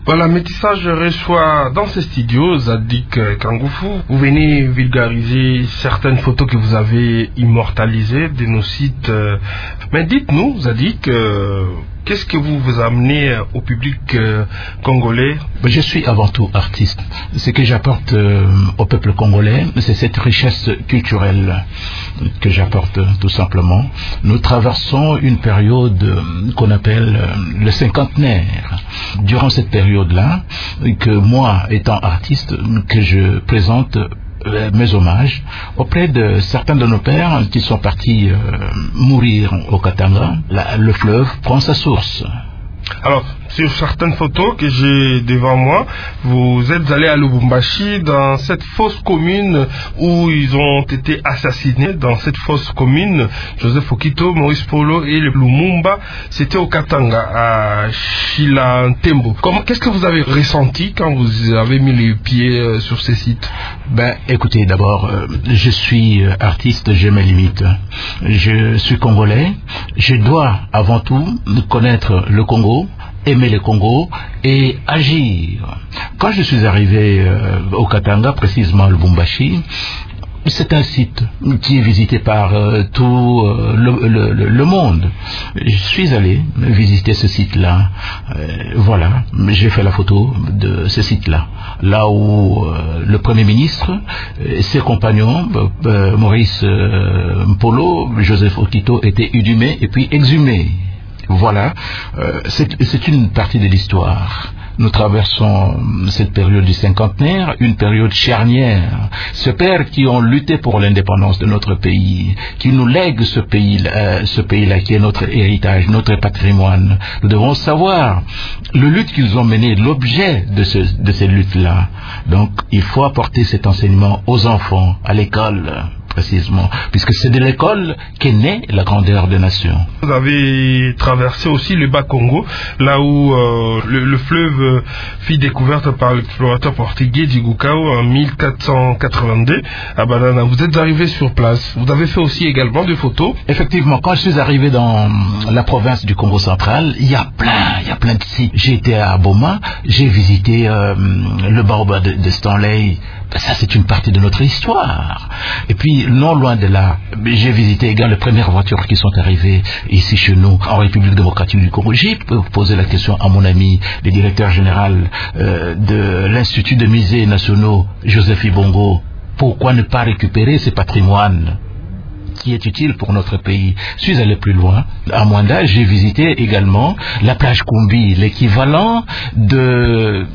Voilà, Métissage reçoit dans ces studios Zadik Kangoufou. Vous venez vulgariser certaines photos que vous avez immortalisées de nos sites. Mais dites-nous, Zadik, qu'est-ce que vous amenez au public congolais? Je suis avant tout artiste. Ce que j'apporte au peuple congolais, c'est cette richesse culturelle que j'apporte tout simplement. Nous traversons une période qu'on appelle le cinquantenaire. Durant cette période-là, que moi, étant artiste, que je présente mes hommages auprès de certains de nos pères qui sont partis mourir au Katanga. Le fleuve prend sa source. Alors, sur certaines photos que j'ai devant moi, vous êtes allé à Lubumbashi, dans cette fosse commune où ils ont été assassinés. Dans cette fosse commune, Joseph Okito, Maurice Polo et le Lumumba, c'était au Katanga, à Chilantembo. Qu'est-ce que vous avez ressenti quand vous avez mis les pieds sur ces sites? Écoutez, d'abord, je suis artiste, j'ai mes limites. Je suis congolais, je dois avant tout connaître le Congo, aimer le Congo et agir. Quand je suis arrivé au Katanga, précisément à Lubumbashi, c'est un site qui est visité par tout le monde. Je suis allé visiter ce site-là. Voilà, j'ai fait la photo de ce site-là. Là où le Premier ministre, ses compagnons, Maurice Polo, Joseph Okito, étaient inhumés et puis exhumés. Voilà, c'est une partie de l'histoire. Nous traversons cette période du cinquantenaire, une période charnière. Ces pères qui ont lutté pour l'indépendance de notre pays, qui nous lèguent ce pays-là qui est notre héritage, notre patrimoine. Nous devons savoir le lutte qu'ils ont mené, l'objet de ces luttes-là. Donc, il faut apporter cet enseignement aux enfants, à l'école, précisément, puisque c'est de l'école qu'est née la grandeur des nations. Vous avez traversé aussi le Bas-Congo, là où le fleuve fut découverte par l'explorateur portugais Digukao en 1482 à Banana. Vous êtes arrivé sur place. Vous avez fait aussi également des photos. Effectivement, quand je suis arrivé dans la province du Congo central, il y a plein de sites. J'ai été à Boma, j'ai visité le baobab de Stanley. Ça, c'est une partie de notre histoire. Et puis, non loin de là, j'ai visité également les premières voitures qui sont arrivées ici chez nous, en République démocratique du Congo. J'ai posé la question à mon ami, le directeur général de l'Institut de musées nationaux, Joseph Ibongo. Pourquoi ne pas récupérer ce patrimoine qui est utile pour notre pays? Je suis allé plus loin. À Mwanda, j'ai visité également la plage Kumbi, l'équivalent de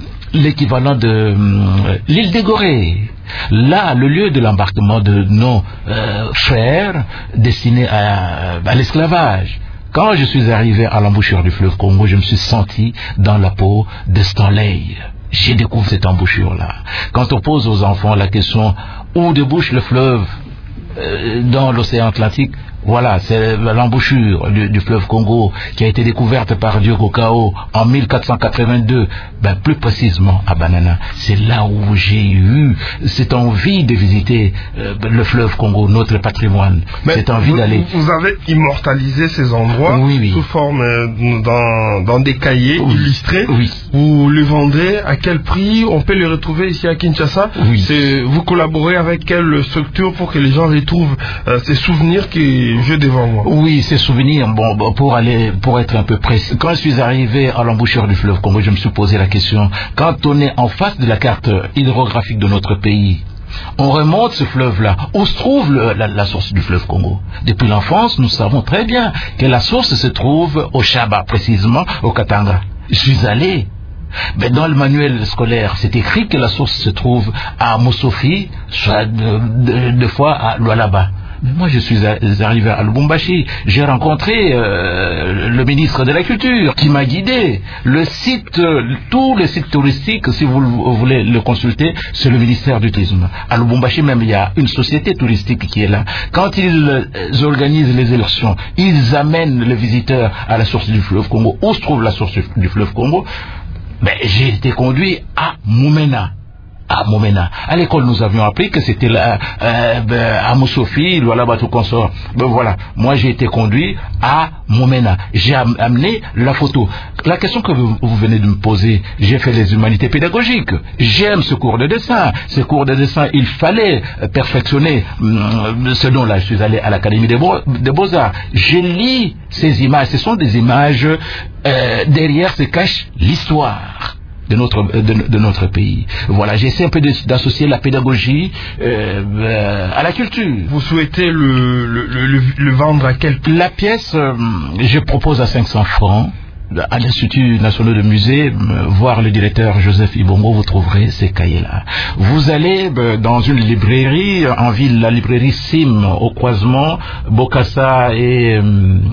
l'île des Gorées. Là, le lieu de l'embarquement de nos frères destinés à l'esclavage. Quand je suis arrivé à l'embouchure du fleuve Congo, je me suis senti dans la peau de Stanley. J'ai découvert cette embouchure-là. Quand on pose aux enfants la question où débouche le fleuve dans l'océan Atlantique, voilà, c'est l'embouchure du fleuve Congo qui a été découverte par Diogo Cao en 1482, plus précisément à Banana. C'est là où j'ai eu cette envie de visiter le fleuve Congo, notre patrimoine. Mais cette envie d'aller. Vous avez immortalisé ces endroits sous forme dans des cahiers illustrés. Oui. Vous les vendez à quel prix? On peut les retrouver ici à Kinshasa. Oui. Vous collaborez avec quelle structure pour que les gens retrouvent ces souvenirs qui je devant moi? Oui, ces souvenirs, pour être un peu précis. Quand je suis arrivé à l'embouchure du fleuve Congo, je me suis posé la question, quand on est en face de la carte hydrographique de notre pays, on remonte ce fleuve-là. Où se trouve la source du fleuve Congo? Depuis l'enfance, nous savons très bien que la source se trouve au Chaba, précisément au Katanga. Je suis allé. Mais dans le manuel scolaire, c'est écrit que la source se trouve à Moussofi, soit deux fois à Lualaba. Mais moi, je suis arrivé à Lubumbashi. J'ai rencontré le ministre de la Culture qui m'a guidé. Tous les sites touristiques, si vous voulez le consulter, c'est le ministère du Tourisme. À Lubumbashi même, il y a une société touristique qui est là. Quand ils organisent les élections, ils amènent les visiteurs à la source du fleuve Congo. Où se trouve la source du fleuve Congo? J'ai été conduit à Moumena, à Momena. À l'école, nous avions appris que c'était là, à Moussofi, voilà, tout consort. Voilà. Moi, j'ai été conduit à Momena. J'ai amené la photo. La question que vous venez de me poser, j'ai fait les humanités pédagogiques. J'aime ce cours de dessin. Ce cours de dessin, il fallait perfectionner ce dont-là. Je suis allé à l'Académie des Beaux-Arts. Je lis ces images. Ce sont des images, derrière se cache l'histoire de notre pays. Voilà, j'essaie un peu d'associer la pédagogie à la culture. Vous souhaitez le vendre à quel prix? La pièce, je propose à 500 francs. À l'Institut national de musée, voir le directeur Joseph Ibongo, vous trouverez ces cahiers-là. Vous allez dans une librairie en ville, la librairie Sim, au croisement Bokassa et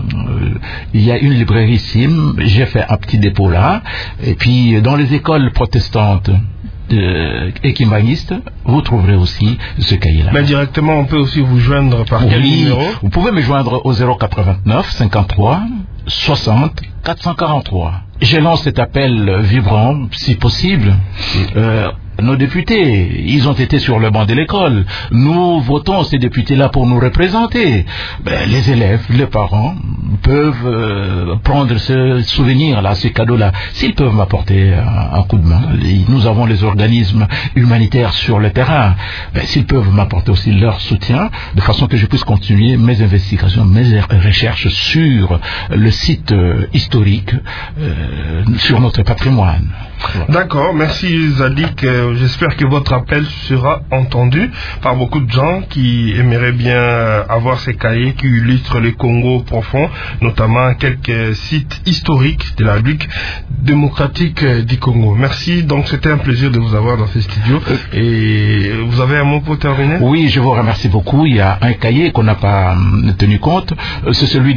il y a une librairie Sim. J'ai fait un petit dépôt là. Et puis dans les écoles protestantes et kimbangistes, vous trouverez aussi ce cahier-là. Mais directement, on peut aussi vous joindre par quel numéro? Vous pouvez me joindre au 089 53 60 443. Je lance cet appel vibrant, si possible. Nos députés, ils ont été sur le banc de l'école. Nous votons ces députés-là pour nous représenter. Les élèves, les parents peuvent prendre ce souvenir-là, ce cadeau-là. S'ils peuvent m'apporter un coup de main, nous avons les organismes humanitaires sur le terrain. S'ils peuvent m'apporter aussi leur soutien, de façon que je puisse continuer mes investigations, mes recherches sur le site historique, sur notre patrimoine. Voilà. D'accord, merci Zadik. J'espère que votre appel sera entendu par beaucoup de gens qui aimeraient bien avoir ces cahiers qui illustrent les Congo profonds, notamment quelques sites historiques de la République démocratique du Congo. Merci, donc c'était un plaisir de vous avoir dans ce studio. Et vous avez un mot pour terminer? Oui, je vous remercie beaucoup. Il y a un cahier qu'on n'a pas tenu compte, c'est celui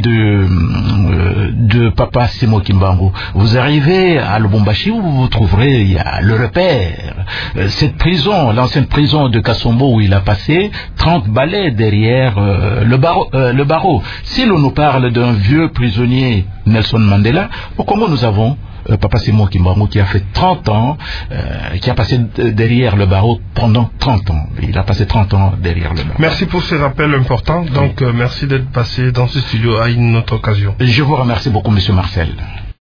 de Papa Simo Kimbangu. Vous arrivez à Lubumbashi, où vous trouverez, il y a le repère. Cette prison, l'ancienne prison de Kassombo où il a passé 30 balais derrière le barreau. Si l'on nous parle d'un vieux prisonnier, Nelson Mandela, au Congo nous avons Papa Simo Kimbangu qui a fait 30 ans, qui a passé derrière le barreau pendant 30 ans. Il a passé 30 ans derrière le barreau. Merci pour ces rappels importants. Donc, merci d'être passé dans ce studio à une autre occasion. Je vous remercie beaucoup, Monsieur Marcel.